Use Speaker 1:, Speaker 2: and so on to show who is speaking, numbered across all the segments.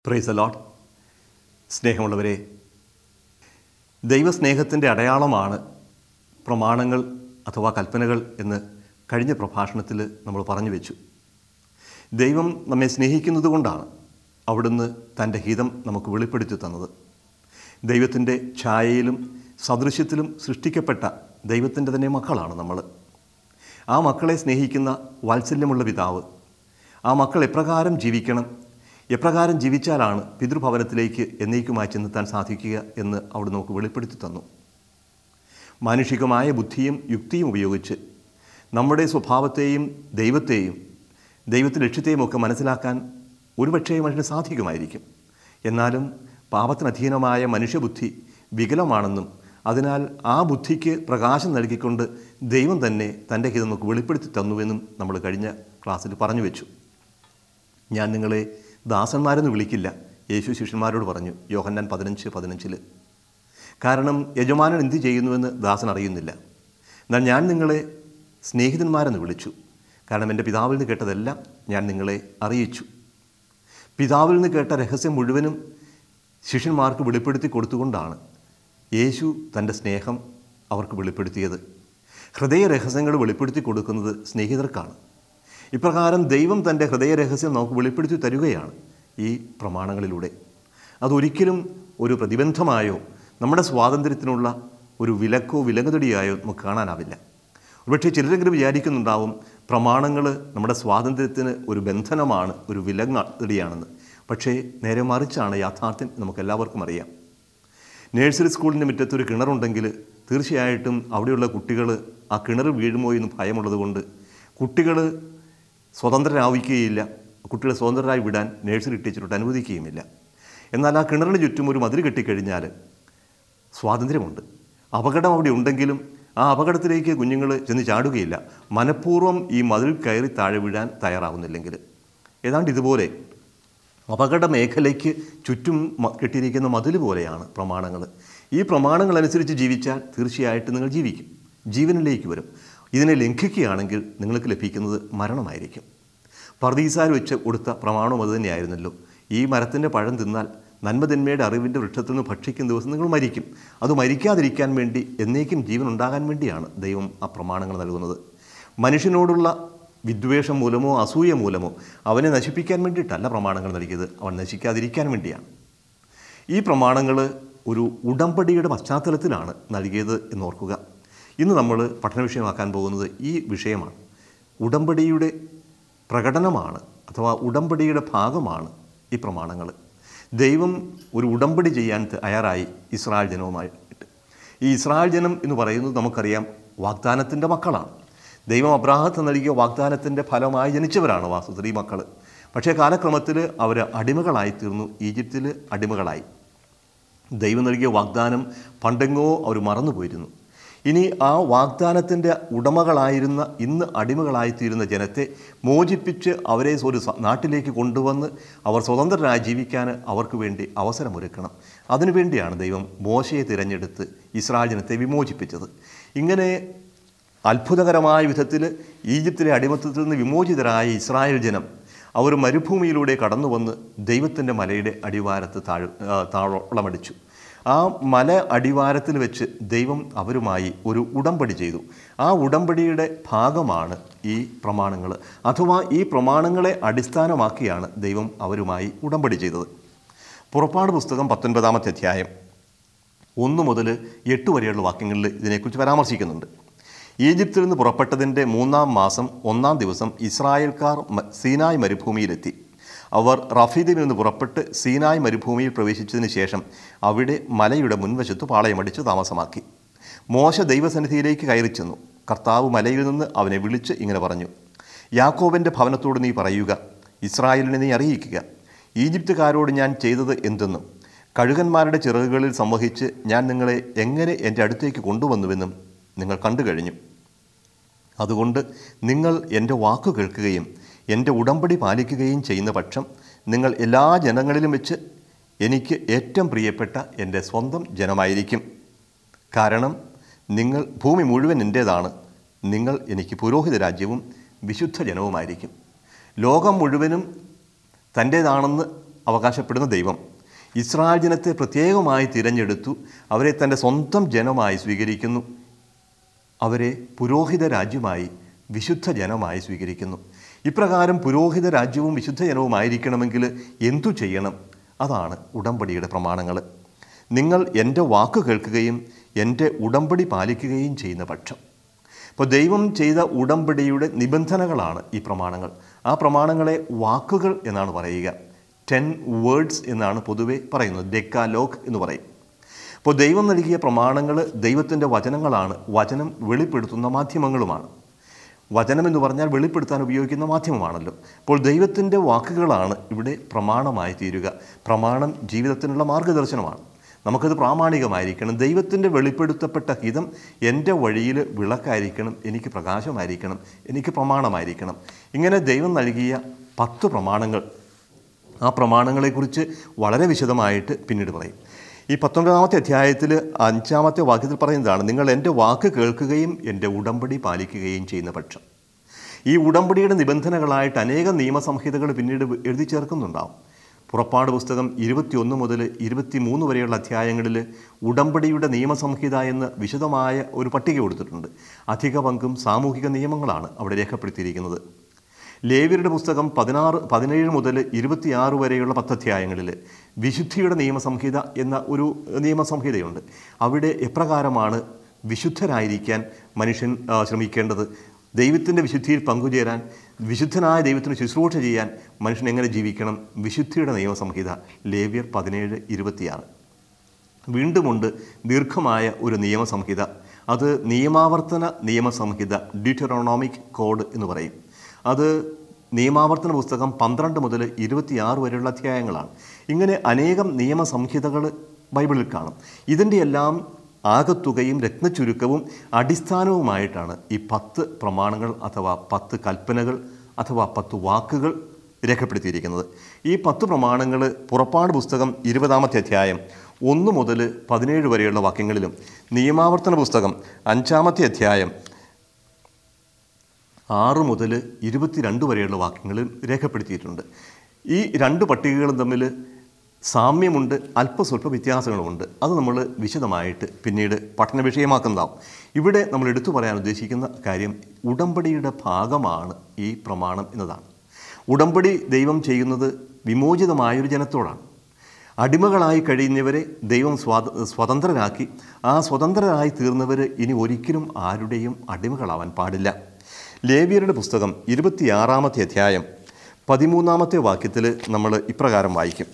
Speaker 1: Praise the Lord. സ്നേഹമുള്ളവരെ, ദൈവസ്നേഹത്തിൻ്റെ അടയാളമാണ് പ്രമാണങ്ങൾ അഥവാ കൽപ്പനകൾ എന്ന് കഴിഞ്ഞ പ്രഭാഷണത്തിൽ നമ്മൾ പറഞ്ഞു വെച്ചു. ദൈവം നമ്മെ സ്നേഹിക്കുന്നത് കൊണ്ടാണ് അവിടുന്ന് തൻ്റെ ഹിതം നമുക്ക് വെളിപ്പെടുത്തി തന്നത്. ദൈവത്തിൻ്റെ ഛായയിലും സദൃശ്യത്തിലും സൃഷ്ടിക്കപ്പെട്ട ദൈവത്തിൻ്റെ തന്നെ മക്കളാണ് നമ്മൾ. ആ മക്കളെ സ്നേഹിക്കുന്ന വാത്സല്യമുള്ള പിതാവ് ആ മക്കൾ എപ്രകാരം ജീവിക്കണം, എപ്രകാരം ജീവിച്ചാലാണ് പിതൃഭവനത്തിലേക്ക് എന്നേക്കുമായി ചെന്നെത്താൻ സാധിക്കുക എന്ന് അവിടെ നമുക്ക് വെളിപ്പെടുത്തി തന്നു. മാനുഷികമായ ബുദ്ധിയും യുക്തിയും ഉപയോഗിച്ച് നമ്മുടെ സ്വഭാവത്തെയും ദൈവത്തിൻ്റെ ലക്ഷ്യത്തെയും ഒക്കെ മനസ്സിലാക്കാൻ ഒരുപക്ഷേ മനുഷ്യന് സാധിക്കുമായിരിക്കും. എന്നാലും പാപത്തിനധീനമായ മനുഷ്യബുദ്ധി വികലമാണെന്നും അതിനാൽ ആ ബുദ്ധിക്ക് പ്രകാശം നൽകിക്കൊണ്ട് ദൈവം തന്നെ തൻ്റെ ഹിതം നമുക്ക് വെളിപ്പെടുത്തി തന്നുവെന്നും നമ്മൾ കഴിഞ്ഞ ക്ലാസ്സിൽ പറഞ്ഞു വെച്ചു. ഞാൻ നിങ്ങളെ ദാസന്മാരെന്ന് വിളിക്കില്ല, യേശു ശിഷ്യന്മാരോട് പറഞ്ഞു, യോഹന്നാൻ 15:15. കാരണം യജമാനൻ എന്ത് ചെയ്യുന്നുവെന്ന് ദാസൻ അറിയുന്നില്ല. എന്നാൽ ഞാൻ നിങ്ങളെ സ്നേഹിതന്മാരെന്ന് വിളിച്ചു, കാരണം എൻ്റെ പിതാവിൽ നിന്ന് കേട്ടതെല്ലാം ഞാൻ നിങ്ങളെ അറിയിച്ചു. പിതാവിൽ നിന്ന് കേട്ട രഹസ്യം മുഴുവനും ശിഷ്യന്മാർക്ക് വെളിപ്പെടുത്തി കൊടുത്തുകൊണ്ടാണ് യേശു തൻ്റെ സ്നേഹം അവർക്ക് വെളിപ്പെടുത്തിയത്. ഹൃദയ രഹസ്യങ്ങൾ വെളിപ്പെടുത്തി കൊടുക്കുന്നത് സ്നേഹിതർക്കാണ്. ഇപ്രകാരം ദൈവം തൻ്റെ ഹൃദയരഹസ്യം നമുക്ക് വെളിപ്പെടുത്തി തരികയാണ് ഈ പ്രമാണങ്ങളിലൂടെ. അതൊരിക്കലും ഒരു പ്രതിബന്ധമായോ നമ്മുടെ സ്വാതന്ത്ര്യത്തിനുള്ള ഒരു വിലക്കോ വിലങ്ങുതടിയായോ നമുക്ക് കാണാനാവില്ല. ഒരുപക്ഷെ ചിലരെങ്കിലും വിചാരിക്കുന്നുണ്ടാവും പ്രമാണങ്ങൾ നമ്മുടെ സ്വാതന്ത്ര്യത്തിന് ഒരു ബന്ധനമാണ്, ഒരു വിലങ്ങുതടിയാണെന്ന്. പക്ഷേ നേരെ മറിച്ചാണ് യാഥാർത്ഥ്യം. നമുക്കെല്ലാവർക്കും അറിയാം. നഴ്സറി സ്കൂളിൻ്റെ മുറ്റത്തൊരു കിണറുണ്ടെങ്കിൽ തീർച്ചയായിട്ടും അവിടെയുള്ള കുട്ടികൾ ആ കിണർ വീഴുമോ എന്ന് ഭയമുള്ളത് കൊണ്ട് കുട്ടികൾ സ്വതന്ത്രരാവിക്കുകയില്ല. കുട്ടികളെ സ്വതന്ത്രരായി വിടാൻ നഴ്സറി ടീച്ചറോട്ട് അനുവദിക്കുകയുമില്ല. എന്നാൽ ആ കിണറിന് ചുറ്റും ഒരു മതിൽ കെട്ടിക്കഴിഞ്ഞാൽ സ്വാതന്ത്ര്യമുണ്ട്. അപകടം അവിടെ ഉണ്ടെങ്കിലും ആ അപകടത്തിലേക്ക് കുഞ്ഞുങ്ങൾ ചെന്ന് ചാടുകയില്ല, മനഃപൂർവ്വം ഈ മതിൽ കയറി താഴെ വീഴാൻ തയ്യാറാവുന്നില്ലെങ്കിൽ. ഏതാണ്ട് ഇതുപോലെ അപകട മേഖലയ്ക്ക് ചുറ്റും കെട്ടിയിരിക്കുന്ന മതിൽ പോലെയാണ് പ്രമാണങ്ങൾ. ഈ പ്രമാണങ്ങളനുസരിച്ച് ജീവിച്ചാൽ തീർച്ചയായിട്ടും നിങ്ങൾ ജീവിക്കും, ജീവനിലേക്ക് വരും. ഇതിനെ ലംഘിക്കുകയാണെങ്കിൽ നിങ്ങൾക്ക് ലഭിക്കുന്നത് മരണമായിരിക്കും. പർദീസാൽ വെച്ച് കൊടുത്ത പ്രമാണം അത് തന്നെയായിരുന്നല്ലോ. ഈ മരത്തിൻ്റെ പഴം തിന്നാൽ നന്മതിന്മയുടെ അറിവിൻ്റെ വൃക്ഷത്തിൽ നിന്ന് ഭക്ഷിക്കുന്ന ദിവസം നിങ്ങൾ മരിക്കും. അത് മരിക്കാതിരിക്കാൻ വേണ്ടി എന്നേക്കും ജീവൻ ഉണ്ടാകാൻ വേണ്ടിയാണ് ദൈവം ആ പ്രമാണങ്ങൾ നൽകുന്നത്. മനുഷ്യനോടുള്ള വിദ്വേഷം മൂലമോ അസൂയ മൂലമോ അവനെ നശിപ്പിക്കാൻ വേണ്ടിയിട്ടല്ല പ്രമാണങ്ങൾ നൽകിയത്, അവൻ നശിക്കാതിരിക്കാൻ വേണ്ടിയാണ്. ഈ പ്രമാണങ്ങൾ ഒരു ഉടമ്പടിയുടെ പശ്ചാത്തലത്തിലാണ് നൽകിയത് എന്നോർക്കുക. ഇന്ന് നമ്മൾ പഠന വിഷയമാക്കാൻ പോകുന്നത് ഈ വിഷയമാണ്. ഉടമ്പടിയുടെ പ്രകടനമാണ് അഥവാ ഉടമ്പടിയുടെ ഭാഗമാണ് ഈ പ്രമാണങ്ങൾ. ദൈവം ഒരു ഉടമ്പടി ചെയ്യാൻ തയ്യാറായി ഇസ്രായേൽ ജനവുമായിട്ട്. ഈ ഇസ്രായേൽ ജനം എന്ന് പറയുന്നത് നമുക്കറിയാം വാഗ്ദാനത്തിൻ്റെ മക്കളാണ്. ദൈവം അബ്രാഹത്തിന് നൽകിയ വാഗ്ദാനത്തിൻ്റെ ഫലമായി ജനിച്ചവരാണ് വാസ്തവത്തിൽ ഈ മക്കൾ. പക്ഷേ കാലക്രമത്തിൽ അവർ അടിമകളായിത്തീർന്നു, ഈജിപ്തിൽ അടിമകളായി. ദൈവം നൽകിയ വാഗ്ദാനം പണ്ടെങ്ങോ അവർ മറന്നുപോയിരുന്നു. ഇനി ആ വാഗ്ദാനത്തിൻ്റെ ഉടമകളായിരുന്ന ഇന്ന് അടിമകളായിത്തീരുന്ന ജനത്തെ മോചിപ്പിച്ച് അവരെ ഒരു നാട്ടിലേക്ക് കൊണ്ടുവന്ന് അവർ സ്വതന്ത്രരായി ജീവിക്കാൻ അവർക്ക് വേണ്ടി അവസരമൊരുക്കണം. അതിനുവേണ്ടിയാണ് ദൈവം മോശയെ തിരഞ്ഞെടുത്ത് ഇസ്രായേൽ ജനത്തെ വിമോചിപ്പിച്ചത്. ഇങ്ങനെ അത്ഭുതകരമായ വിധത്തിൽ ഈജിപ്തിലെ അടിമത്തത്തിൽ നിന്ന് വിമോചിതരായ ഇസ്രായേൽ ജനം അവർ മരുഭൂമിയിലൂടെ കടന്നു വന്ന് ദൈവത്തിൻ്റെ മലയുടെ അടിവാരത്ത് താളമടിച്ചു. ആ മല അടിവാരത്തിൽ വെച്ച് ദൈവം അവരുമായി ഒരു ഉടമ്പടി ചെയ്തു. ആ ഉടമ്പടിയുടെ ഭാഗമാണ് ഈ പ്രമാണങ്ങൾ. അഥവാ ഈ പ്രമാണങ്ങളെ അടിസ്ഥാനമാക്കിയാണ് ദൈവം അവരുമായി ഉടമ്പടി ചെയ്തത്. പുറപ്പാട് പുസ്തകം 19-ാമത്തെ അധ്യായം 1 മുതൽ 8 വരെയുള്ള വാക്യങ്ങളിൽ ഇതിനെക്കുറിച്ച് പരാമർശിക്കുന്നുണ്ട്. ഈജിപ്തിൽ നിന്ന് പുറപ്പെട്ടതിൻ്റെ 3-ാം മാസം 1-ാം ദിവസം ഇസ്രായേൽക്കാർ സീനായ് മരുഭൂമിയിലെത്തി. അവർ റഫീദിൽ നിന്ന് പുറപ്പെട്ട് സീനായ് മരുഭൂമിയിൽ പ്രവേശിച്ചതിന് ശേഷം അവിടെ മലയുടെ മുൻവശത്ത് പാളയമടിച്ച് താമസമാക്കി. മോശ ദൈവസന്നിധിയിലേക്ക് കയറി ചെന്നു. കർത്താവ് മലയിൽ നിന്ന് അവനെ വിളിച്ച് ഇങ്ങനെ പറഞ്ഞു, യാക്കോബിൻ്റെ ഭവനത്തോട് നീ പറയുക, ഇസ്രായേലിനെ നീ അറിയിക്കുക, ഈജിപ്തുകാരോട് ഞാൻ ചെയ്തത് എന്തെന്നും കഴുകന്മാരുടെ ചിറകുകളിൽ സംവഹിച്ച് ഞാൻ നിങ്ങളെ എങ്ങനെ എൻ്റെ അടുത്തേക്ക് കൊണ്ടുവന്നുവെന്നും നിങ്ങൾ കണ്ടു കഴിഞ്ഞു. അതുകൊണ്ട് നിങ്ങൾ എൻ്റെ വാക്കു കേൾക്കുകയും എൻ്റെ ഉടമ്പടി പാലിക്കുകയും ചെയ്യുന്ന പക്ഷം നിങ്ങൾ എല്ലാ ജനങ്ങളിലും വെച്ച് എനിക്ക് ഏറ്റവും പ്രിയപ്പെട്ട എൻ്റെ സ്വന്തം ജനമായിരിക്കും. കാരണം നിങ്ങൾ ഭൂമി മുഴുവൻ എൻ്റേതാണ്. നിങ്ങൾ എനിക്ക് പുരോഹിത രാജ്യവും വിശുദ്ധ ജനവുമായിരിക്കും. ലോകം മുഴുവനും തൻ്റേതാണെന്ന് അവകാശപ്പെടുന്ന ദൈവം ഇസ്രായേൽ ജനത്തെ പ്രത്യേകമായി തിരഞ്ഞെടുത്തു. അവരെ തൻ്റെ സ്വന്തം ജനമായി സ്വീകരിക്കുന്നു. അവരെ പുരോഹിത രാജ്യമായി, വിശുദ്ധ ജനമായി സ്വീകരിക്കുന്നു. ഇപ്രകാരം പുരോഹിത രാജ്യവും വിശുദ്ധ ജനവുമായിരിക്കണമെങ്കിൽ എന്തു ചെയ്യണം? അതാണ് ഉടമ്പടിയുടെ പ്രമാണങ്ങൾ. നിങ്ങൾ എൻ്റെ വാക്ക് കേൾക്കുകയും എൻ്റെ ഉടമ്പടി പാലിക്കുകയും ചെയ്യുന്ന പക്ഷം. അപ്പോൾ ദൈവം ചെയ്ത ഉടമ്പടിയുടെ നിബന്ധനകളാണ് ഈ പ്രമാണങ്ങൾ. ആ പ്രമാണങ്ങളെ വാക്കുകൾ എന്നാണ് പറയുക. 10 വേർഡ്സ് എന്നാണ് പൊതുവെ പറയുന്നത്. ഡെക്കാലോഗ് എന്ന് പറയും. അപ്പോൾ ദൈവം നൽകിയ പ്രമാണങ്ങൾ ദൈവത്തിൻ്റെ വചനങ്ങളാണ്. വചനം വെളിപ്പെടുത്തുന്ന മാധ്യമങ്ങളുമാണ്. വചനം എന്ന് പറഞ്ഞാൽ വെളിപ്പെടുത്താൻ ഉപയോഗിക്കുന്ന മാധ്യമമാണല്ലോ. അപ്പോൾ ദൈവത്തിൻ്റെ വാക്കുകളാണ് ഇവിടെ പ്രമാണമായി തീരുക. പ്രമാണം ജീവിതത്തിനുള്ള മാർഗദർശനമാണ്. നമുക്കത് പ്രാമാണികമായിരിക്കണം. ദൈവത്തിൻ്റെ വെളിപ്പെടുത്തപ്പെട്ട ഹിതം എൻ്റെ വഴിയിൽ വിളക്കായിരിക്കണം, എനിക്ക് പ്രകാശമായിരിക്കണം, എനിക്ക് പ്രമാണമായിരിക്കണം. ഇങ്ങനെ ദൈവം നൽകിയ 10 പ്രമാണങ്ങൾ, ആ പ്രമാണങ്ങളെക്കുറിച്ച് വളരെ വിശദമായിട്ട് പിന്നീട് പറയും. ഈ 19-ാമത്തെ അധ്യായത്തിൽ 5-ാമത്തെ വാക്യത്തിൽ പറയുന്നതാണ്, നിങ്ങൾ എൻ്റെ വാക്ക് കേൾക്കുകയും എൻ്റെ ഉടമ്പടി പാലിക്കുകയും ചെയ്യുന്ന പക്ഷം. ഈ ഉടമ്പടിയുടെ നിബന്ധനകളായിട്ട് അനേകം നിയമസംഹിതകൾ പിന്നീട് എഴുതി ചേർക്കുന്നുണ്ടാവും. പുറപ്പാട് പുസ്തകം 21 മുതൽ 23 വരെയുള്ള അധ്യായങ്ങളിൽ ഉടമ്പടിയുടെ നിയമസംഹിത എന്ന് വിശദമായ ഒരു പട്ടിക കൊടുത്തിട്ടുണ്ട്. അധിക പങ്കും സാമൂഹിക നിയമങ്ങളാണ് അവിടെ രേഖപ്പെടുത്തിയിരിക്കുന്നത്. ലേവ്യരുടെ പുസ്തകം 17 മുതൽ 26 വരെയുള്ള 10 അധ്യായങ്ങളിൽ വിശുദ്ധിയുടെ നിയമസംഹിത എന്ന ഒരു നിയമസംഹിതയുണ്ട്. അവിടെ എപ്രകാരമാണ് വിശുദ്ധരായിരിക്കാൻ മനുഷ്യൻ ശ്രമിക്കേണ്ടത്, ദൈവത്തിൻ്റെ വിശുദ്ധിയിൽ പങ്കുചേരാൻ, വിശുദ്ധനായ ദൈവത്തിന് ശുശ്രൂഷ ചെയ്യാൻ മനുഷ്യൻ എങ്ങനെ ജീവിക്കണം, വിശുദ്ധിയുടെ നിയമസംഹിത ലേവ്യർ 17:26. വീണ്ടുമുണ്ട് ദീർഘമായ ഒരു നിയമസംഹിത. അത് നിയമാവർത്തന നിയമസംഹിത, ഡ്യൂറ്ററോണോമിക് കോഡ് എന്ന് പറയും. അത് നിയമാവർത്തന പുസ്തകം 12 മുതൽ 26 വരെയുള്ള അധ്യായങ്ങളാണ്. ഇങ്ങനെ അനേകം നിയമസംഹിതകൾ ബൈബിളിൽ കാണും. ഇതിൻ്റെ എല്ലാം ആകത്തുകയും രത്നച്ചുരുക്കവും അടിസ്ഥാനവുമായിട്ടാണ് ഈ 10 പ്രമാണങ്ങൾ അഥവാ 10 കൽപ്പനകൾ അഥവാ 10 വാക്കുകൾ രേഖപ്പെടുത്തിയിരിക്കുന്നത്. ഈ 10 പ്രമാണങ്ങൾ പുറപ്പാട് പുസ്തകം 20-ാമത്തെ അധ്യായം 1 മുതൽ 17 വരെയുള്ള വാക്യങ്ങളിലും, നിയമാവർത്തന പുസ്തകം 5-ാമത്തെ അധ്യായം 6 മുതൽ 22 വരെയുള്ള വാക്യങ്ങളിലും രേഖപ്പെടുത്തിയിട്ടുണ്ട്. ഈ 2 പട്ടികകളും തമ്മിൽ സാമ്യമുണ്ട്, അല്പസ്വല്പ വ്യത്യാസങ്ങളുമുണ്ട്. അത് നമ്മൾ വിശദമായിട്ട് പിന്നീട് പഠന വിഷയമാക്കുന്നതാവും. ഇവിടെ നമ്മൾ എടുത്തു പറയാൻ ഉദ്ദേശിക്കുന്ന കാര്യം ഉടമ്പടിയുടെ ഭാഗമാണ് ഈ പ്രമാണം എന്നതാണ്. ഉടമ്പടി ദൈവം ചെയ്യുന്നത് വിമോചിതമായൊരു ജനത്തോടാണ്. അടിമകളായി കഴിയുന്നവരെ ദൈവം സ്വതന്ത്രരാക്കി. ആ സ്വതന്ത്രരായി തീർന്നവർ ഇനി ഒരിക്കലും ആരുടെയും അടിമകളാവാൻ പാടില്ല. ലേവ്യരുടെ പുസ്തകം 26-ാമത്തെ അധ്യായം 13-ാമത്തെ വാക്യത്തിൽ നമ്മൾ ഇപ്രകാരം വായിക്കും.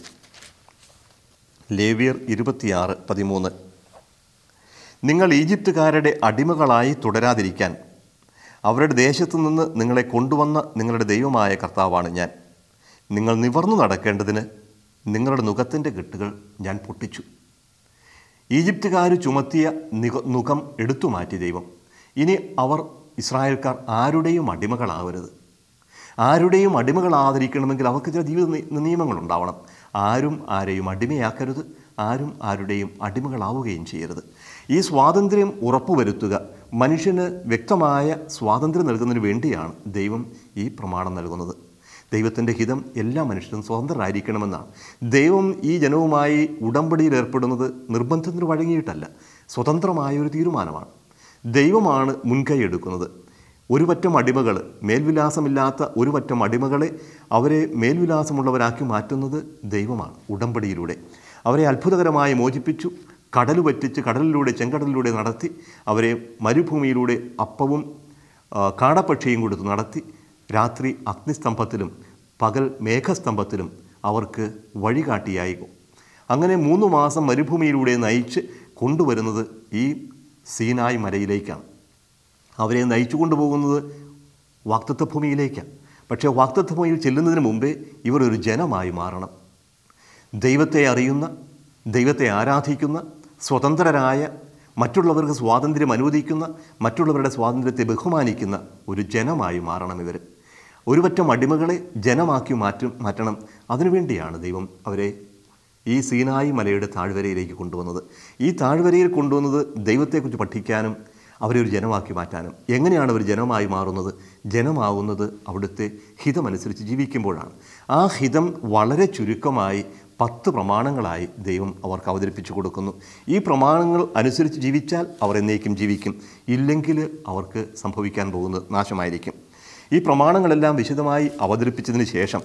Speaker 1: ലേവ്യർ 26:13. നിങ്ങൾ ഈജിപ്തുകാരുടെ അടിമകളായി തുടരാതിരിക്കാൻ അവരുടെ ദേശത്തു നിന്ന് നിങ്ങളെ കൊണ്ടുവന്ന നിങ്ങളുടെ ദൈവമായ കർത്താവാണ് ഞാൻ. നിങ്ങൾ നിവർന്നു നടക്കേണ്ടതിന് നിങ്ങളുടെ നുകത്തിൻ്റെ കെട്ടുകൾ ഞാൻ പൊട്ടിച്ചു. ഈജിപ്തുകാർ ചുമത്തിയ നുകം എടുത്തു മാറ്റി ദൈവം. ഇനി അവർ ഇസ്രായേൽക്കാർ ആരുടെയും അടിമകളാവരുത്. ആരുടെയും അടിമകളാതിരിക്കണമെങ്കിൽ അവർക്ക് ചില ജീവിത നിയമങ്ങളുണ്ടാവണം. ആരും ആരെയും അടിമയാക്കരുത്, ആരും ആരുടെയും അടിമകളാവുകയും ചെയ്യരുത്. ഈ സ്വാതന്ത്ര്യം ഉറപ്പുവരുത്തുക, മനുഷ്യന് വ്യക്തമായ സ്വാതന്ത്ര്യം നൽകുന്നതിന് വേണ്ടിയാണ് ദൈവം ഈ പ്രമാണം നൽകുന്നത്. ദൈവത്തിൻ്റെ ഹിതം എല്ലാ മനുഷ്യരും സ്വതന്ത്രരായിരിക്കണമെന്നാണ്. ദൈവം ഈ ജനവുമായി ഉടമ്പടിയിൽ ഏർപ്പെടുന്നത് നിർബന്ധത്തിന് വഴങ്ങിയിട്ടല്ല, സ്വതന്ത്രമായൊരു തീരുമാനമാണ്. ദൈവമാണ് മുൻകൈ എടുക്കുന്നത്. ഒരു പറ്റം അടിമകൾ, മേൽവിലാസമില്ലാത്ത ഒരു പറ്റം അടിമകളെ അവരെ മേൽവിലാസമുള്ളവരാക്കി മാറ്റുന്നത് ദൈവമാണ് ഉടമ്പടിയിലൂടെ. അവരെ അത്ഭുതകരമായി മോചിപ്പിച്ചു. കടൽ പറ്റിച്ച് കടലിലൂടെ, ചെങ്കടലിലൂടെ നടത്തി. അവരെ മരുഭൂമിയിലൂടെ അപ്പവും കാടപ്പക്ഷിയും കൊടുത്ത് നടത്തി. രാത്രി അഗ്നിസ്തംഭത്തിലും പകൽ മേഘസ്തംഭത്തിലും അവർക്ക് വഴികാട്ടിയായി. അങ്ങനെ 3 മാസം മരുഭൂമിയിലൂടെ നയിച്ച് കൊണ്ടുവരുന്നത് ഈ സീനായ് മലയിലേക്കാണ്. അവരെ നയിച്ചു കൊണ്ടുപോകുന്നത് വാഗ്ദത്ത ഭൂമിയിലേക്കാണ്. പക്ഷേ വാഗ്ദത്ത ഭൂമിയിൽ ചെല്ലുന്നതിന് മുമ്പേ ഇവർ ഒരു ജനമായി മാറണം. ദൈവത്തെ അറിയുന്ന, ദൈവത്തെ ആരാധിക്കുന്ന, സ്വതന്ത്രരായ, മറ്റുള്ളവർക്ക് സ്വാതന്ത്ര്യം അനുവദിക്കുന്ന, മറ്റുള്ളവരുടെ സ്വാതന്ത്ര്യത്തെ ബഹുമാനിക്കുന്ന ഒരു ജനമായി മാറണം ഇവർ. ഒരു പറ്റം അടിമകളെ ജനമാക്കി മാറ്റണം. അതിനുവേണ്ടിയാണ് ദൈവം അവരെ ഈ സീനായി മലയുടെ താഴ്വരയിലേക്ക് കൊണ്ടുവന്നത്. ഈ താഴ്വരയിൽ കൊണ്ടുവന്നത് ദൈവത്തെക്കുറിച്ച് പഠിക്കാനും അവരെ ഒരു ജനമാക്കി മാറ്റാനും. എങ്ങനെയാണ് അവർ ജനമായി മാറുന്നത്? ജനമാവുന്നത് അവിടുത്തെ ഹിതമനുസരിച്ച് ജീവിക്കുമ്പോഴാണ്. ആ ഹിതം വളരെ ചുരുക്കമായി 10 പ്രമാണങ്ങളായി ദൈവം അവർക്ക് അവതരിപ്പിച്ചു കൊടുക്കുന്നു. ഈ പ്രമാണങ്ങൾ അനുസരിച്ച് ജീവിച്ചാൽ അവർ എന്നേക്കും ജീവിക്കും, ഇല്ലെങ്കിൽ അവർക്ക് സംഭവിക്കാൻ പോകുന്നത് നാശമായിരിക്കും. ഈ പ്രമാണങ്ങളെല്ലാം വിശദമായി അവതരിപ്പിച്ചതിന് ശേഷം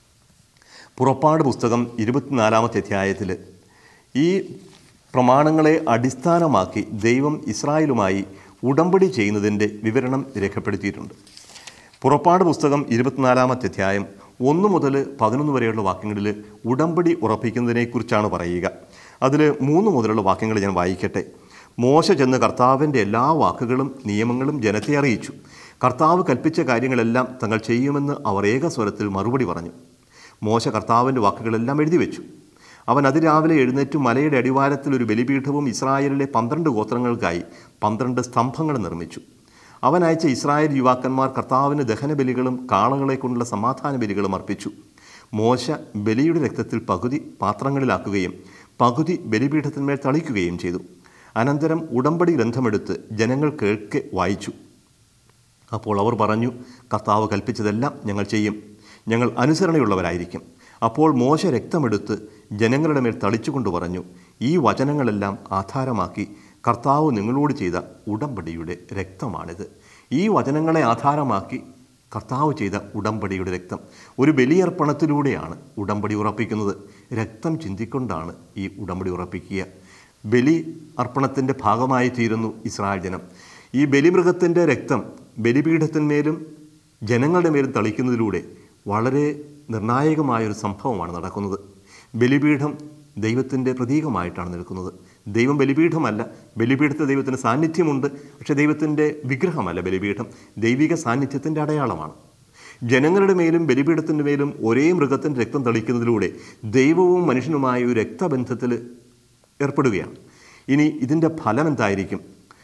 Speaker 1: പുറപ്പാട് പുസ്തകം 24-ാമത്തെ അധ്യായത്തിൽ ഈ പ്രമാണങ്ങളെ അടിസ്ഥാനമാക്കി ദൈവം ഇസ്രായേലുമായി ഉടമ്പടി ചെയ്യുന്നതിൻ്റെ വിവരണം രേഖപ്പെടുത്തിയിട്ടുണ്ട്. പുറപ്പാട് പുസ്തകം 24-ാമത്തെ അധ്യായം 1 മുതൽ 11 വരെയുള്ള വാക്യങ്ങളിൽ ഉടമ്പടി ഉറപ്പിക്കുന്നതിനെക്കുറിച്ചാണ് പറയുക. അതിൽ 3 മുതലുള്ള വാക്യങ്ങൾ ഞാൻ വായിക്കട്ടെ. മോശ ചെന്ന് കർത്താവിൻ്റെ എല്ലാ വാക്കുകളും നിയമങ്ങളും ജനത്തെ അറിയിച്ചു. കർത്താവ് കൽപ്പിച്ച കാര്യങ്ങളെല്ലാം തങ്ങൾ ചെയ്യുമെന്ന് അവർ ഏകസ്വരത്തിൽ മറുപടി പറഞ്ഞു. മോശ കർത്താവിൻ്റെ വാക്കുകളെല്ലാം എഴുതി വെച്ചു. അവൻ അതിരാവിലെ എഴുന്നേറ്റ് മലയുടെ അടിവാരത്തിൽ ഒരു ബലിപീഠവും ഇസ്രായേലിലെ 12 ഗോത്രങ്ങൾക്കായി 12 സ്തംഭങ്ങളും നിർമ്മിച്ചു. അവൻ അയച്ച ഇസ്രായേൽ യുവാക്കന്മാർ കർത്താവിന് ദഹനബലികളും കാളകളെ കൊണ്ടുള്ള സമാധാന ബലികളും അർപ്പിച്ചു. മോശ ബലിയുടെ രക്തത്തിൽ പകുതി പാത്രങ്ങളിലാക്കുകയും പകുതി ബലിപീഠത്തിന്മേൽ തളിക്കുകയും ചെയ്തു. അനന്തരം ഉടമ്പടി ഗ്രന്ഥമെടുത്ത് ജനങ്ങൾ കേൾക്കെ വായിച്ചു. അപ്പോൾ അവർ പറഞ്ഞു, കർത്താവ് കൽപ്പിച്ചതെല്ലാം ഞങ്ങൾ ചെയ്യും, ഞങ്ങൾ അനുസരണയുള്ളവരായിരിക്കും. അപ്പോൾ മോശ രക്തമെടുത്ത് ജനങ്ങളുടെ മേൽ തളിച്ചുകൊണ്ട് പറഞ്ഞു, ഈ വചനങ്ങളെല്ലാം ആധാരമാക്കി കർത്താവ് നിങ്ങളോട് ചെയ്ത ഉടമ്പടിയുടെ രക്തമാണിത്. ഈ വചനങ്ങളെ ആധാരമാക്കി കർത്താവ് ചെയ്ത ഉടമ്പടിയുടെ രക്തം. ഒരു ബലിയർപ്പണത്തിലൂടെയാണ് ഉടമ്പടി ഉറപ്പിക്കുന്നത്. രക്തം ചിന്തിക്കൊണ്ടാണ് ഈ ഉടമ്പടി ഉറപ്പിക്കുക. ബലി അർപ്പണത്തിൻ്റെ ഭാഗമായി തീരുന്നു ഇസ്രായേൽ ജനം. ഈ ബലിമൃഗത്തിൻ്റെ രക്തം ബലിപീഠത്തിന്മേലും ജനങ്ങളുടെ മേലും തളിക്കുന്നതിലൂടെ വളരെ നിർണായകമായൊരു സംഭവമാണ് നടക്കുന്നത്. ബലിപീഠം ദൈവത്തിൻ്റെ പ്രതീകമായിട്ടാണ് നിൽക്കുന്നത്. ദൈവം ബലിപീഠമല്ല. ബലിപീഠത്തിൽ ദൈവത്തിൻ്റെ സാന്നിധ്യമുണ്ട്, പക്ഷേ ദൈവത്തിൻ്റെ വിഗ്രഹമല്ല ബലിപീഠം. ദൈവിക സാന്നിധ്യത്തിൻ്റെ അടയാളമാണ്. ജനങ്ങളുടെ മേലും ബലിപീഠത്തിൻ്റെ മേലും ഒരേ മൃഗത്തിൻ്റെ രക്തം തളിക്കുന്നതിലൂടെ ദൈവവും മനുഷ്യനുമായ ഒരു രക്തബന്ധത്തിൽ ഏർപ്പെടുകയാണ്. ഇനി ഇതിൻ്റെ ഫലം എന്തായിരിക്കും?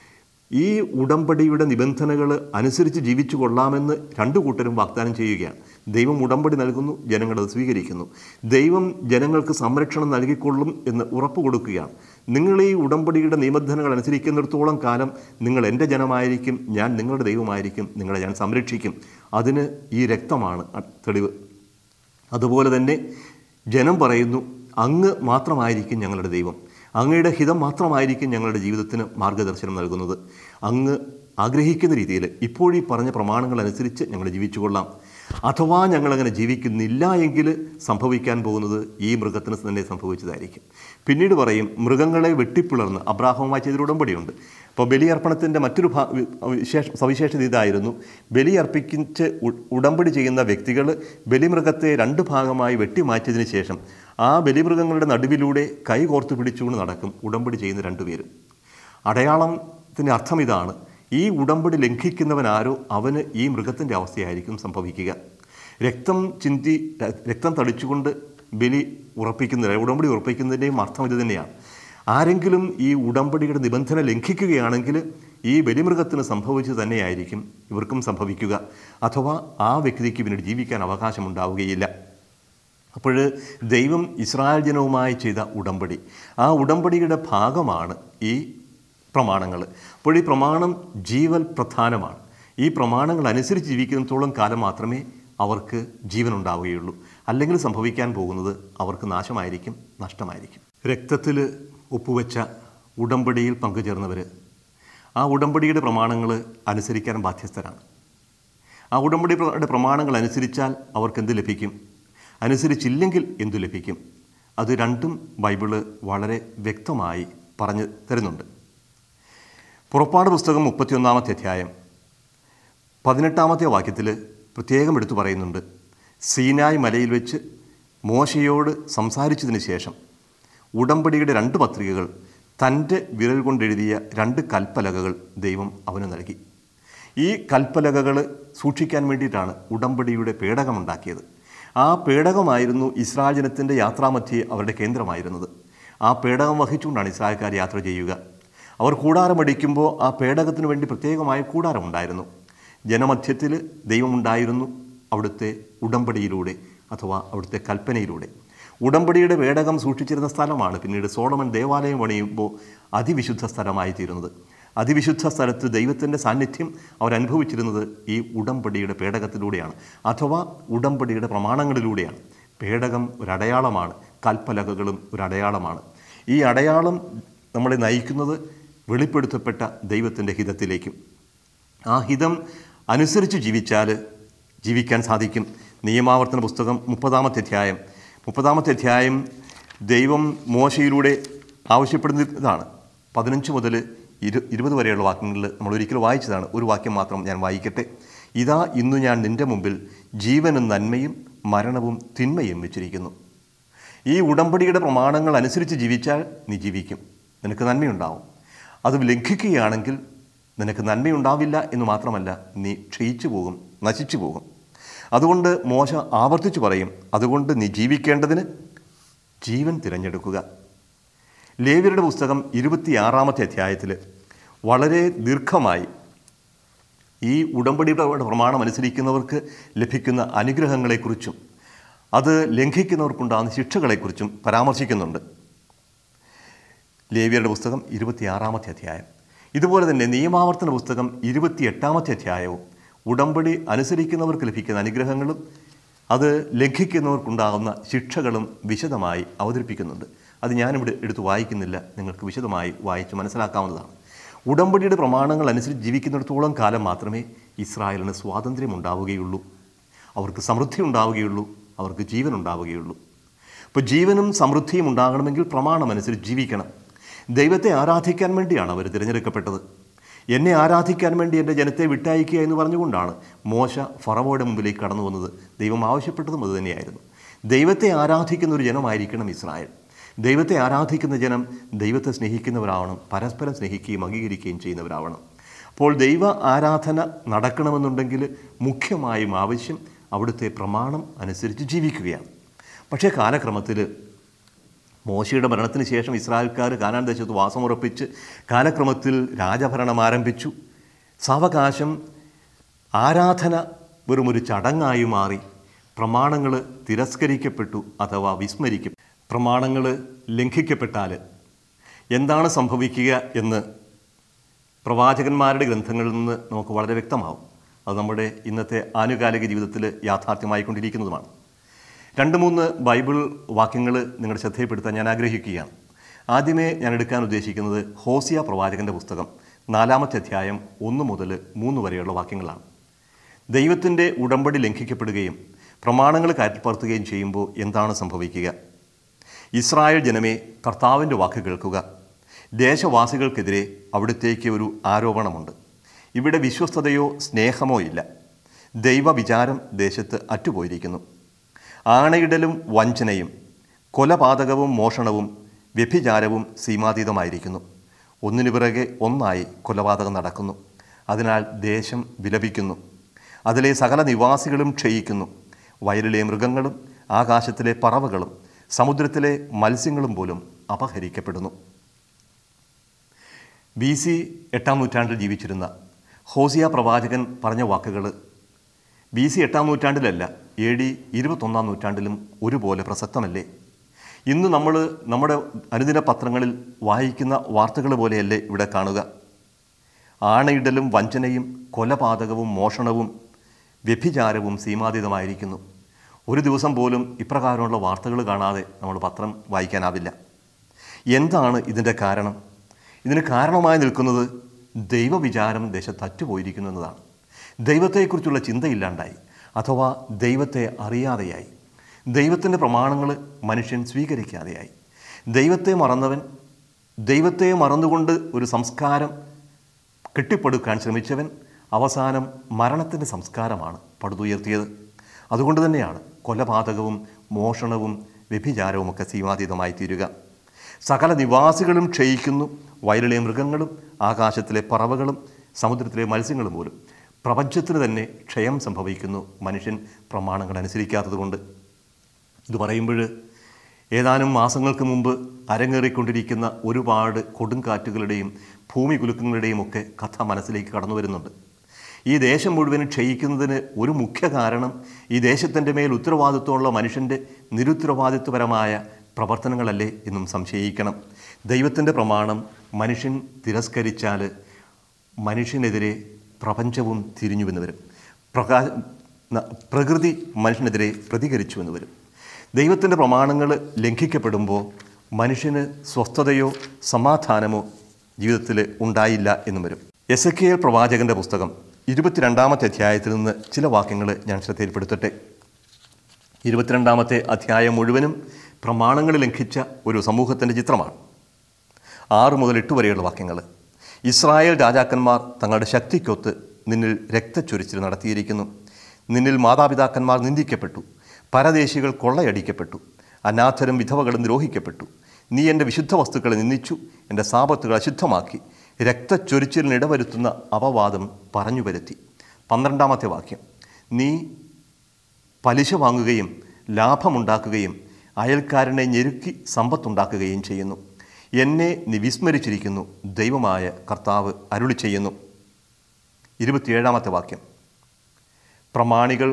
Speaker 1: ഈ ഉടമ്പടിയുടെ നിബന്ധനകൾ അനുസരിച്ച് ജീവിച്ചു കൊള്ളാമെന്ന് 2 കൂട്ടരും വാഗ്ദാനം ചെയ്യുകയാണ്. ദൈവം ഉടമ്പടി നൽകുന്നു, ജനങ്ങളത് സ്വീകരിക്കുന്നു. ദൈവം ജനങ്ങൾക്ക് സംരക്ഷണം നൽകിക്കൊള്ളും എന്ന് ഉറപ്പ് കൊടുക്കുകയാണ്. നിങ്ങൾ ഈ ഉടമ്പടിയുടെ നിബന്ധനകൾ അനുസരിക്കുന്നിടത്തോളം കാലം നിങ്ങൾ എൻ്റെ ജനമായിരിക്കും, ഞാൻ നിങ്ങളുടെ ദൈവമായിരിക്കും, നിങ്ങളെ ഞാൻ സംരക്ഷിക്കും. അതിന് ഈ രക്തമാണ് തെളിവ്. അതുപോലെ തന്നെ ജനം പറയുന്നു, അങ്ങ് മാത്രമായിരിക്കും ഞങ്ങളുടെ ദൈവം, അങ്ങയുടെ ഹിതം മാത്രമായിരിക്കും ഞങ്ങളുടെ ജീവിതത്തിന് മാർഗദർശനം നൽകുന്നത്. അങ്ങ് ആഗ്രഹിക്കുന്ന രീതിയിൽ ഇപ്പോഴീ പറഞ്ഞ പ്രമാണങ്ങൾ അനുസരിച്ച് ഞങ്ങൾ ജീവിച്ചു കൊള്ളാം. അഥവാ ഞങ്ങളങ്ങനെ ജീവിക്കുന്നില്ല എങ്കിൽ സംഭവിക്കാൻ പോകുന്നത് ഈ മൃഗത്തിന് തന്നെ സംഭവിച്ചതായിരിക്കും. പിന്നീട് പറയും, മൃഗങ്ങളെ വെട്ടിപ്പിളർന്ന് അബ്രാഹവുമായി ചെയ്തൊരു ഉടമ്പടിയുണ്ട്. അപ്പോൾ ബലിയർപ്പണത്തിൻ്റെ മറ്റൊരു സവിശേഷത ഇതായിരുന്നു. ബലിയർപ്പിച്ച് ഉടമ്പടി ചെയ്യുന്ന വ്യക്തികൾ ബലിമൃഗത്തെ 2 ഭാഗമായി വെട്ടിമാറ്റിയതിന് ശേഷം ആ ബലിമൃഗങ്ങളുടെ നടുവിലൂടെ കൈ കോർത്ത് പിടിച്ചുകൊണ്ട് നടക്കും ഉടമ്പടി ചെയ്യുന്ന 2 പേരും. അടയാളത്തിൻ്റെ അർത്ഥം ഇതാണ്, ഈ ഉടമ്പടി ലംഘിക്കുന്നവനാരോ അവന് ഈ മൃഗത്തിൻ്റെ അവസ്ഥയായിരിക്കും സംഭവിക്കുക. രക്തം ചിന്തി രക്തം തളിച്ചുകൊണ്ട് ബലി ഉറപ്പിക്കുന്ന ഉടമ്പടി ഉറപ്പിക്കുന്നതിൻ്റെയും അർത്ഥം ഇത് തന്നെയാണ്. ആരെങ്കിലും ഈ ഉടമ്പടിയുടെ നിബന്ധന ലംഘിക്കുകയാണെങ്കിൽ ഈ ബലിമൃഗത്തിന് സംഭവിച്ചു തന്നെയായിരിക്കും ഇവർക്കും സംഭവിക്കുക. അഥവാ ആ വ്യക്തിക്ക് പിന്നീട് ജീവിക്കാൻ അവകാശമുണ്ടാവുകയില്ല. അപ്പോൾ ദൈവം ഇസ്രായേൽ ജനവുമായി ചെയ്ത ഉടമ്പടി, ആ ഉടമ്പടിയുടെ ഭാഗമാണ് ഈ പ്രമാണങ്ങൾ. അപ്പോൾ ഈ പ്രമാണം ജീവൽ പ്രധാനമാണ്. ഈ പ്രമാണങ്ങൾ അനുസരിച്ച് ജീവിക്കുന്നിടത്തോളം കാലം മാത്രമേ അവർക്ക് ജീവൻ ഉണ്ടാവുകയുള്ളൂ. അല്ലെങ്കിൽ സംഭവിക്കാൻ പോകുന്നത് അവർക്ക് നാശമായിരിക്കും, നഷ്ടമായിരിക്കും. രക്തത്തിൽ ഒപ്പുവെച്ച ഉടമ്പടിയിൽ പങ്കുചേർന്നവർ ആ ഉടമ്പടിയുടെ പ്രമാണങ്ങൾ അനുസരിക്കാൻ ബാധ്യസ്ഥരാണ്. ആ ഉടമ്പടിയുടെ പ്രമാണങ്ങൾ അനുസരിച്ചാൽ അവർക്ക് എന്ത് ലഭിക്കും, അനുസരിച്ചില്ലെങ്കിൽ എന്തു ലഭിക്കും? അത് രണ്ടും ബൈബിള് വളരെ വ്യക്തമായി പറഞ്ഞു തരുന്നുണ്ട്. പുറപ്പാട് പുസ്തകം 31-ാമത്തെ അധ്യായം 18-ാമത്തെ വാക്യത്തിൽ പ്രത്യേകം എടുത്തു പറയുന്നുണ്ട്, സീനായ് മലയിൽ വെച്ച് മോശയോട് സംസാരിച്ചതിന് ശേഷം ഉടമ്പടിയുടെ 2 പത്രികകൾ തൻ്റെ വിരൽ കൊണ്ടെഴുതിയ 2 കൽപ്പലകകൾ ദൈവം അവന് നൽകി. ഈ കൽപ്പലകകൾ സൂക്ഷിക്കാൻ വേണ്ടിയിട്ടാണ് ഉടമ്പടിയുടെ പേടകമുണ്ടാക്കിയത്. ആ പേടകമായിരുന്നു ഇസ്രായേൽ ജനത്തിൻ്റെ യാത്രാമധ്യേ അവരുടെ കേന്ദ്രമായിരുന്നത്. ആ പേടകം വഹിച്ചുകൊണ്ടാണ് ഇസ്രായേൽക്കാർ യാത്ര ചെയ്യുക. അവർ കൂടാരമടിക്കുമ്പോൾ ആ പേടകത്തിന് വേണ്ടി പ്രത്യേകമായ കൂടാരമുണ്ടായിരുന്നു. ജനമധ്യത്തിൽ ദൈവമുണ്ടായിരുന്നു അവിടുത്തെ ഉടമ്പടിയിലൂടെ അഥവാ അവിടുത്തെ കൽപ്പനയിലൂടെ. ഉടമ്പടിയുടെ പേടകം സൂക്ഷിച്ചിരുന്ന സ്ഥലമാണ് പിന്നീട് സോളമൻ ദേവാലയം പണിയുമ്പോൾ അതിവിശുദ്ധ സ്ഥലമായി തീരുന്നത്. അതിവിശുദ്ധ സ്ഥലത്ത് ദൈവത്തിൻ്റെ സാന്നിധ്യം അവരനുഭവിച്ചിരുന്നത് ഈ ഉടമ്പടിയുടെ പേടകത്തിലൂടെയാണ്, അഥവാ ഉടമ്പടിയുടെ പ്രമാണങ്ങളിലൂടെയാണ്. പേടകം ഒരടയാളമാണ്, കൽപ്പലകകളും ഒരടയാളമാണ്. ഈ അടയാളം നമ്മളെ നയിക്കുന്നത് വെളിപ്പെടുത്തപ്പെട്ട ദൈവത്തിൻ്റെ ഹിതത്തിലേക്കും. ആ ഹിതം അനുസരിച്ച് ജീവിക്കാൻ സാധിക്കും. നിയമാവർത്തന പുസ്തകം 30-ാമത്തെ അധ്യായം ദൈവം മോശയിലൂടെ ആവശ്യപ്പെടുന്നതാണ്. 15 മുതൽ 20 വരെയുള്ള വാക്യങ്ങളിൽ നമ്മൾ ഒരിക്കലും വായിച്ചതാണ്. ഒരു വാക്യം മാത്രം ഞാൻ വായിക്കട്ടെ. ഇതാ ഇന്നു ഞാൻ നിൻ്റെ മുമ്പിൽ ജീവനും നന്മയും മരണവും തിന്മയും വെച്ചിരിക്കുന്നു. ഈ ഉടമ്പടിയുടെ പ്രമാണങ്ങൾ അനുസരിച്ച് ജീവിച്ചാൽ നീ ജീവിക്കും, നിനക്ക് നന്മയുണ്ടാവും. അത് ലംഘിക്കുകയാണെങ്കിൽ നിനക്ക് നന്മയുണ്ടാവില്ല എന്ന് മാത്രമല്ല, നീ ക്ഷയിച്ചു പോകും, നശിച്ചു പോകും. അതുകൊണ്ട് മോശ ആവർത്തിച്ചു പറയും, അതുകൊണ്ട് നീ ജീവിക്കേണ്ടതിന് ജീവൻ തിരഞ്ഞെടുക്കുക. ലേവ്യരുടെ പുസ്തകം 26-ാമത്തെ അധ്യായത്തിൽ വളരെ ദീർഘമായി ഈ ഉടമ്പടിയുടെ പ്രമാണം അനുസരിക്കുന്നവർക്ക് ലഭിക്കുന്ന അനുഗ്രഹങ്ങളെക്കുറിച്ചും അത് ലംഘിക്കുന്നവർക്കുണ്ടാകുന്ന ശിക്ഷകളെക്കുറിച്ചും പരാമർശിക്കുന്നുണ്ട്. ലേവ്യരുടെ പുസ്തകം 26-ാമത്തെ അധ്യായം. ഇതുപോലെ തന്നെ നിയമാവർത്തന പുസ്തകം 28-ാമത്തെ അധ്യായവും ഉടമ്പടി അനുസരിക്കുന്നവർക്ക് ലഭിക്കുന്ന അനുഗ്രഹങ്ങളും അത് ലംഘിക്കുന്നവർക്കുണ്ടാകുന്ന ശിക്ഷകളും വിശദമായി അവതരിപ്പിക്കുന്നുണ്ട്. അത് ഞാനിവിടെ എടുത്ത് വായിക്കുന്നില്ല, നിങ്ങൾക്ക് വിശദമായി വായിച്ച് മനസ്സിലാക്കാവുന്നതാണ്. ഉടമ്പടിയുടെ പ്രമാണങ്ങൾ അനുസരിച്ച് ജീവിക്കുന്നിടത്തോളം കാലം മാത്രമേ ഇസ്രായേലിന് സ്വാതന്ത്ര്യം ഉണ്ടാവുകയുള്ളൂ, അവർക്ക് സമൃദ്ധി ഉണ്ടാവുകയുള്ളൂ, അവർക്ക് ജീവൻ ഉണ്ടാവുകയുള്ളൂ. അപ്പോൾ ജീവനും സമൃദ്ധിയും ഉണ്ടാകണമെങ്കിൽ പ്രമാണമനുസരിച്ച് ജീവിക്കണം. ദൈവത്തെ ആരാധിക്കാൻ വേണ്ടിയാണ് അവർ തിരഞ്ഞെടുക്കപ്പെട്ടത്. എന്നെ ആരാധിക്കാൻ വേണ്ടി എൻ്റെ ജനത്തെ വിട്ടയക്കുക എന്ന് പറഞ്ഞുകൊണ്ടാണ് മോശ ഫറവോയുടെ മുമ്പിലേക്ക് കടന്നു വന്നത്. ദൈവം ആവശ്യപ്പെട്ടതും അതുതന്നെയായിരുന്നു. ദൈവത്തെ ആരാധിക്കുന്ന ഒരു ജനമായിരിക്കണം ഇസ്രായേൽ. ദൈവത്തെ ആരാധിക്കുന്ന ജനം ദൈവത്തെ സ്നേഹിക്കുന്നവരാവണം, പരസ്പരം സ്നേഹിക്കുകയും അംഗീകരിക്കുകയും ചെയ്യുന്നവരാവണം. അപ്പോൾ ദൈവ ആരാധന നടക്കണമെന്നുണ്ടെങ്കിൽ മുഖ്യമായും ആവശ്യം അവിടുത്തെ പ്രമാണം അനുസരിച്ച് ജീവിക്കുകയാണ്. പക്ഷേ കാലക്രമത്തിൽ മോശയുടെ മരണത്തിന് ശേഷം ഇസ്രായേൽക്കാർ കാനാൻ ദേശത്ത് വാസമുറപ്പിച്ച് കാലക്രമത്തിൽ രാജഭരണം ആരംഭിച്ചു. സാവകാശം ആരാധന വെറുമൊരു ചടങ്ങായി മാറി. പ്രമാണങ്ങൾ തിരസ്കരിക്കപ്പെട്ടു അഥവാ വിസ്മരിക്കും. പ്രമാണങ്ങൾ ലംഘിക്കപ്പെട്ടാൽ എന്താണ് സംഭവിക്കുക എന്ന് പ്രവാചകന്മാരുടെ ഗ്രന്ഥങ്ങളിൽ നിന്ന് നമുക്ക് വളരെ വ്യക്തമാവും. അത് നമ്മുടെ ഇന്നത്തെ ആനുകാലിക ജീവിതത്തിൽ യാഥാർത്ഥ്യമായിക്കൊണ്ടിരിക്കുന്നതുമാണ്. 2-3 ബൈബിൾ വാക്യങ്ങൾ നിങ്ങളുടെ ശ്രദ്ധയിൽപ്പെടുത്താൻ ഞാൻ ആഗ്രഹിക്കുകയാണ്. ആദ്യമേ ഞാൻ എടുക്കാൻ ഉദ്ദേശിക്കുന്നത് ഹോസിയ പ്രവാചകൻ്റെ പുസ്തകം 4-ാമത്തെ അധ്യായം 1 മുതൽ 3 വരെയുള്ള വാക്യങ്ങളാണ്. ദൈവത്തിൻ്റെ ഉടമ്പടി ലംഘിക്കപ്പെടുകയും പ്രമാണങ്ങൾ കാറ്റിൽപ്പറുത്തുകയും ചെയ്യുമ്പോൾ എന്താണ് സംഭവിക്കുക? ഇസ്രായേൽ ജനമേ, കർത്താവിൻ്റെ വാക്ക് കേൾക്കുക. ദേശവാസികൾക്കെതിരെ അവിടുത്തേക്ക് ഒരു ആരോപണമുണ്ട്. ഇവിടെ വിശ്വസ്തതയോ സ്നേഹമോ ഇല്ല. ദൈവവിചാരം ദേശത്ത് അറ്റുപോയിരിക്കുന്നു. ആണയിടലും വഞ്ചനയും കൊലപാതകവും മോഷണവും വ്യഭിചാരവും സീമാതീതമായിരിക്കുന്നു. ഒന്നിനു പിറകെ ഒന്നായി കൊലപാതകം നടക്കുന്നു. അതിനാൽ ദേശം വിലപിക്കുന്നു. അതിലെ സകല നിവാസികളും ക്ഷയിക്കുന്നു. വയലിലെ മൃഗങ്ങളും ആകാശത്തിലെ പറവകളും സമുദ്രത്തിലെ മത്സ്യങ്ങളും പോലും അപഹരിക്കപ്പെടുന്നു. BC 8-ാം നൂറ്റാണ്ടിൽ ജീവിച്ചിരുന്ന ഹോസിയ പ്രവാചകൻ പറഞ്ഞ വാക്കുകൾ BC 8-ാം നൂറ്റാണ്ടിലല്ല, AD 21-ാം നൂറ്റാണ്ടിലും ഒരുപോലെ പ്രസക്തമല്ലേ? ഇന്ന് നമ്മൾ നമ്മുടെ അനുദിന പത്രങ്ങളിൽ വായിക്കുന്ന വാർത്തകൾ പോലെയല്ലേ ഇവിടെ കാണുക? ആണയിടലും വഞ്ചനയും കൊലപാതകവും മോഷണവും വ്യഭിചാരവും സീമാതീതമായിരിക്കുന്നു. ഒരു ദിവസം പോലും ഇപ്രകാരമുള്ള വാർത്തകൾ കാണാതെ നമ്മൾ പത്രം വായിക്കാനാവില്ല. എന്താണ് ഇതിൻ്റെ കാരണം? ഇതിന് കാരണമായി നിൽക്കുന്നത് ദൈവവിചാരം ദേശത്ത് അറ്റുപോയിരിക്കുന്നു എന്നതാണ്. ദൈവത്തെക്കുറിച്ചുള്ള ചിന്തയില്ലാണ്ടായി, അഥവാ ദൈവത്തെ അറിയാതെയായി. ദൈവത്തിൻ്റെ പ്രമാണങ്ങൾ മനുഷ്യൻ സ്വീകരിക്കാതെയായി. ദൈവത്തെ മറന്നവൻ, ദൈവത്തെ മറന്നുകൊണ്ട് ഒരു സംസ്കാരം കെട്ടിപ്പടുക്കാൻ ശ്രമിച്ചവൻ അവസാനം മരണത്തിൻ്റെ സംസ്കാരമാണ് പടുതുയർത്തിയത്. അതുകൊണ്ട് തന്നെയാണ് കൊലപാതകവും മോഷണവും വ്യഭിചാരവുമൊക്കെ സീമാതീതമായി തീരുക. സകല നിവാസികളും ക്ഷയിക്കുന്നു. വയലിലെ മൃഗങ്ങളും ആകാശത്തിലെ പറവകളും സമുദ്രത്തിലെ മത്സ്യങ്ങളും പോലും. പ്രപഞ്ചത്തിന് തന്നെ ക്ഷയം സംഭവിക്കുന്നു മനുഷ്യൻ പ്രമാണങ്ങൾ അനുസരിക്കാത്തതുകൊണ്ട്. ഇത് പറയുമ്പോൾ ഏതാനും മാസങ്ങൾക്ക് മുമ്പ് അരങ്ങേറിക്കൊണ്ടിരിക്കുന്ന ഒരുപാട് കൊടുങ്കാറ്റുകളുടെയും ഭൂമി കുലുക്കങ്ങളുടെയും ഒക്കെ കഥ മനസ്സിലേക്ക് കടന്നു വരുന്നുണ്ട്. ഈ ദേശം മുഴുവനും ക്ഷയിക്കുന്നതിന് ഒരു മുഖ്യ കാരണം ഈ ദേശത്തിൻ്റെ മേൽ ഉത്തരവാദിത്വമുള്ള മനുഷ്യൻ്റെ നിരുത്തരവാദിത്വപരമായ പ്രവർത്തനങ്ങളല്ലേ എന്നും സംശയിക്കണം. ദൈവത്തിൻ്റെ പ്രമാണം മനുഷ്യൻ തിരസ്കരിച്ചാൽ മനുഷ്യനെതിരെ പ്രപഞ്ചവും തിരിഞ്ഞുവെന്ന് വരും. പ്രകൃതി മനുഷ്യനെതിരെ പ്രതികരിച്ചുവെന്ന് വരും. ദൈവത്തിൻ്റെ പ്രമാണങ്ങൾ ലംഘിക്കപ്പെടുമ്പോൾ മനുഷ്യന് സ്വസ്ഥതയോ സമാധാനമോ ജീവിതത്തിൽ ഉണ്ടായില്ല എന്നും വരും. എസെക്കിയേൽ പ്രവാചകൻ്റെ പുസ്തകം 22-ാമത്തെ അധ്യായത്തിൽ നിന്ന് ചില വാക്യങ്ങൾ ഞാൻ ശ്രദ്ധയിൽപ്പെടുത്തട്ടെ. 22-ാമത്തെ അധ്യായം മുഴുവനും പ്രമാണങ്ങൾ ലംഘിച്ച ഒരു സമൂഹത്തിൻ്റെ ചിത്രമാണ്. 6 മുതൽ 8 വരെയുള്ള വാക്യങ്ങൾ. ഇസ്രായേൽ രാജാക്കന്മാർ തങ്ങളുടെ ശക്തിക്കൊത്ത് നിന്നിൽ രക്തച്ചൊരിച്ചിൽ നടത്തിയിരിക്കുന്നു. നിന്നിൽ മാതാപിതാക്കന്മാർ നിന്ദിക്കപ്പെട്ടു, പരദേശികൾ കൊള്ളയടിക്കപ്പെട്ടു, അനാഥരും വിധവകളും ദ്രോഹിക്കപ്പെട്ടു. നീ എൻ്റെ വിശുദ്ധ വസ്തുക്കളെ നിന്ദിച്ചു, എൻ്റെ സാപത്തുകൾ അശുദ്ധമാക്കി, രക്തച്ചൊരിച്ചിലിന് ഇടവരുത്തുന്ന അപവാദം പറഞ്ഞു വരുത്തി. 12-ാമത്തെ വാക്യം. നീ പലിശ വാങ്ങുകയും ലാഭമുണ്ടാക്കുകയും അയൽക്കാരനെ ഞെരുക്കി സമ്പത്തുണ്ടാക്കുകയും ചെയ്യുന്നു. എന്നെ നീ വിസ്മരിച്ചിരിക്കുന്നു, ദൈവമായ കർത്താവ് അരുളി ചെയ്യുന്നു. 27-ാമത്തെ വാക്യം. പ്രമാണികൾ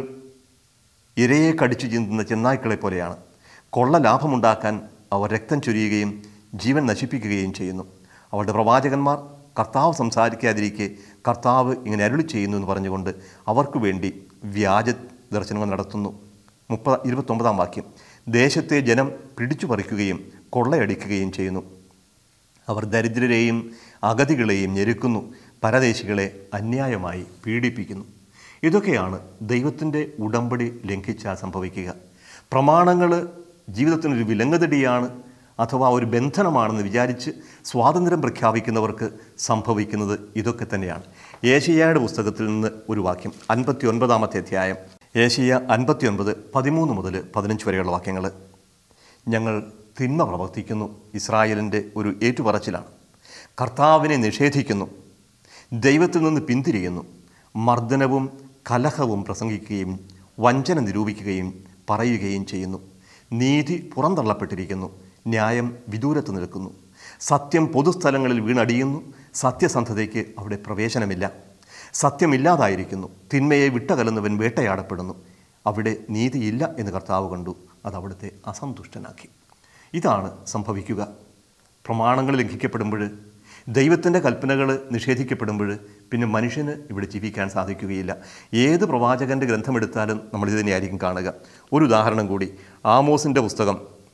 Speaker 1: ഇരയെ കടിച്ചു ചിന്തുന്ന ചെന്നായ്ക്കളെ പോലെയാണ്. കൊള്ള ലാഭമുണ്ടാക്കാൻ അവർ രക്തം ചൊരിയുകയും ജീവൻ നശിപ്പിക്കുകയും ചെയ്യുന്നു. അവരുടെ പ്രവാചകന്മാർ കർത്താവ് സംസാരിക്കാതിരിക്കെ കർത്താവ് ഇങ്ങനെ അരുളി ചെയ്യുന്നു എന്ന് പറഞ്ഞുകൊണ്ട് അവർക്ക് വേണ്ടി വ്യാജ ദർശനങ്ങൾ നടത്തുന്നു. 29-ാം വാക്യം. ദേശത്തെ ജനം പിടിച്ചു പറിക്കുകയും കൊള്ളയടിക്കുകയും ചെയ്യുന്നു. അവർ ദരിദ്രരെയും അഗതികളെയും ഞെരുക്കുന്നു, പരദേശികളെ അന്യായമായി പീഡിപ്പിക്കുന്നു. ഇതൊക്കെയാണ് ദൈവത്തിൻ്റെ ഉടമ്പടി ലംഘിച്ചാൽ സംഭവിക്കുക. പ്രമാണങ്ങൾ ജീവിതത്തിനൊരു വിലങ്ങുതടിയാണ് അഥവാ ഒരു ബന്ധനമാണെന്ന് വിചാരിച്ച് സ്വാതന്ത്ര്യം പ്രഖ്യാപിക്കുന്നവർക്ക് സംഭവിക്കുന്നത് ഇതൊക്കെ തന്നെയാണ്. ഏശയ്യായുടെ പുസ്തകത്തിൽ നിന്ന് ഒരു വാക്യം, 59-ാമത്തെ അധ്യായം. ഏശയ്യ 59, 13 മുതൽ 15 വരെയുള്ള വാക്യങ്ങൾ. ഞങ്ങൾ തിന്മ പ്രവർത്തിക്കുന്നു, ഇസ്രായേലിൻ്റെ ഒരു ഏറ്റുപറച്ചിലാണ്. കർത്താവിനെ നിഷേധിക്കുന്നു, ദൈവത്തിൽ നിന്ന് പിന്തിരിയുന്നു, മർദ്ദനവും കലഹവും പ്രസംഗിക്കുകയും വഞ്ചന നിരൂപിക്കുകയും പറയുകയും ചെയ്യുന്നു. നീതി പുറന്തള്ളപ്പെട്ടിരിക്കുന്നു, ന്യായം വിദൂരത്ത് നിൽക്കുന്നു. സത്യം പൊതുസ്ഥലങ്ങളിൽ വീണടിയുന്നു, സത്യസന്ധതയ്ക്ക് അവിടെ പ്രവേശനമില്ല. സത്യമില്ലാതായിരിക്കുന്നു, തിന്മയെ വിട്ടകലുന്നവൻ വേട്ടയാടപ്പെടുന്നു. അവിടെ നീതിയില്ല എന്ന് കർത്താവ് കണ്ടു, അത് അവിടുത്തെ അസന്തുഷ്ടനാക്കി. ഇതാണ് സംഭവിക്കുക. പ്രമാണങ്ങൾ ലംഘിക്കപ്പെടുമ്പോൾ, ദൈവത്തിൻ്റെ കൽപ്പനകൾ നിഷേധിക്കപ്പെടുമ്പോൾ പിന്നെ മനുഷ്യന് ഇവിടെ ജീവിക്കാൻ സാധിക്കുകയില്ല. ഏത് പ്രവാചകൻ്റെ ഗ്രന്ഥമെടുത്താലും നമ്മളിത് തന്നെയായിരിക്കും കാണുക. ഒരു ഉദാഹരണം കൂടി. ആമോസിൻ്റെ പുസ്തകം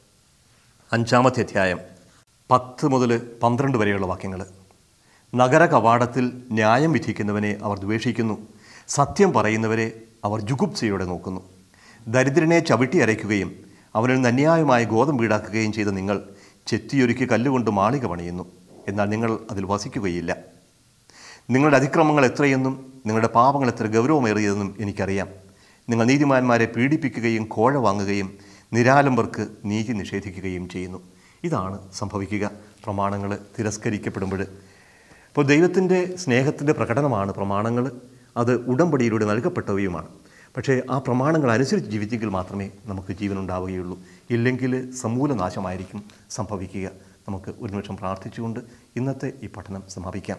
Speaker 1: 5-ാമത്തെ അധ്യായം 10 മുതൽ 12 വരെയുള്ള വാക്യങ്ങൾ. നഗര കവാടത്തിൽ ന്യായം വിധിക്കുന്നവനെ അവർ ദ്വേഷിക്കുന്നു, സത്യം പറയുന്നവരെ അവർ ജുഗുപ്സയോടെ നോക്കുന്നു. ദരിദ്രനെ ചവിട്ടി അരയ്ക്കുകയും അവനിൽ നിന്ന് അന്യായമായ ഗോതമ്പ് ഈടാക്കുകയും ചെയ്ത നിങ്ങൾ ചെത്തിയൊരുക്കി കല്ലുകൊണ്ട് മാളിക പണിയുന്നു, എന്നാൽ നിങ്ങൾ അതിൽ വസിക്കുകയില്ല. നിങ്ങളുടെ അതിക്രമങ്ങൾ എത്രയെന്നും നിങ്ങളുടെ പാപങ്ങൾ എത്ര ഗൗരവമേറിയതെന്നും എനിക്കറിയാം. നിങ്ങൾ നീതിമാന്മാരെ പീഡിപ്പിക്കുകയും കോഴ വാങ്ങുകയും നിരാലംബർക്ക് നീതി നിഷേധിക്കുകയും ചെയ്യുന്നു. ഇതാണ് സംഭവിക്കുക പ്രമാണങ്ങൾ തിരസ്കരിക്കപ്പെടുമ്പോൾ. അപ്പോൾ ദൈവത്തിൻ്റെ സ്നേഹത്തിൻ്റെ പ്രകടനമാണ് പ്രമാണങ്ങൾ. അത് ഉടമ്പടിയിലൂടെ നൽകപ്പെട്ടവയുമാണ്. പക്ഷേ ആ പ്രമാണങ്ങൾ അനുസരിച്ച് ജീവിച്ചെങ്കിൽ മാത്രമേ നമുക്ക് ജീവനുണ്ടാവുകയുള്ളൂ. ഇല്ലെങ്കിൽ സമൂലനാശമായിരിക്കും സംഭവിക്കുക. നമുക്ക് ഒരു നിമിഷം പ്രാർത്ഥിച്ചുകൊണ്ട് ഇന്നത്തെ ഈ പഠനം സമാപിക്കാം.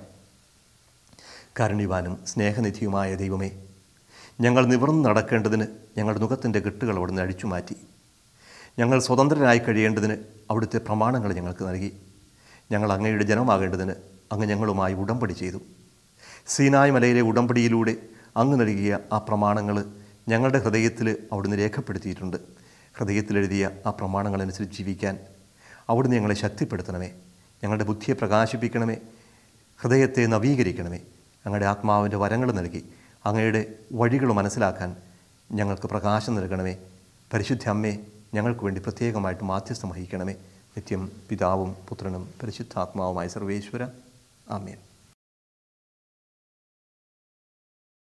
Speaker 1: കാരുണ്യവാനും സ്നേഹനിധിയുമായ ദൈവമേ, ഞങ്ങൾ നിവർന്ന് നടക്കേണ്ടതിന് ഞങ്ങളുടെ മുഖത്തിൻ്റെ കെട്ടുകൾ അവിടുന്ന് അഴിച്ചുമാറ്റി. ഞങ്ങൾ സ്വതന്ത്രരായി കഴിയേണ്ടതിന് അവിടുത്തെ പ്രമാണങ്ങൾ ഞങ്ങൾക്ക് നൽകി. ഞങ്ങൾ അങ്ങയുടെ ജനമാകേണ്ടതിന് അങ്ങ് ഞങ്ങളുമായി ഉടമ്പടി ചെയ്തു. സീനായ് മലയിലെ ഉടമ്പടിയിലൂടെ അങ്ങ് നൽകിയ ആ പ്രമാണങ്ങൾ ഞങ്ങളുടെ ഹൃദയത്തിൽ അവിടുന്ന് രേഖപ്പെടുത്തിയിട്ടുണ്ട്. ഹൃദയത്തിലെഴുതിയ ആ പ്രമാണങ്ങളനുസരിച്ച് ജീവിക്കാൻ അവിടുന്ന് ഞങ്ങളെ ശക്തിപ്പെടുത്തണമേ. ഞങ്ങളുടെ ബുദ്ധിയെ പ്രകാശിപ്പിക്കണമേ, ഹൃദയത്തെ നവീകരിക്കണമേ. അങ്ങയുടെ ആത്മാവിൻ്റെ വരങ്ങൾ നൽകി അങ്ങയുടെ വഴികൾ മനസ്സിലാക്കാൻ ഞങ്ങൾക്ക് പ്രകാശം നൽകണമേ. പരിശുദ്ധ അമ്മേ, ഞങ്ങൾക്ക് വേണ്ടി പ്രത്യേകമായിട്ട് മാധ്യസ്ഥം വഹിക്കണമേ. നിത്യം പിതാവും പുത്രനും പരിശുദ്ധാത്മാവുമായ സർവേശ്വര. ആമേൻ.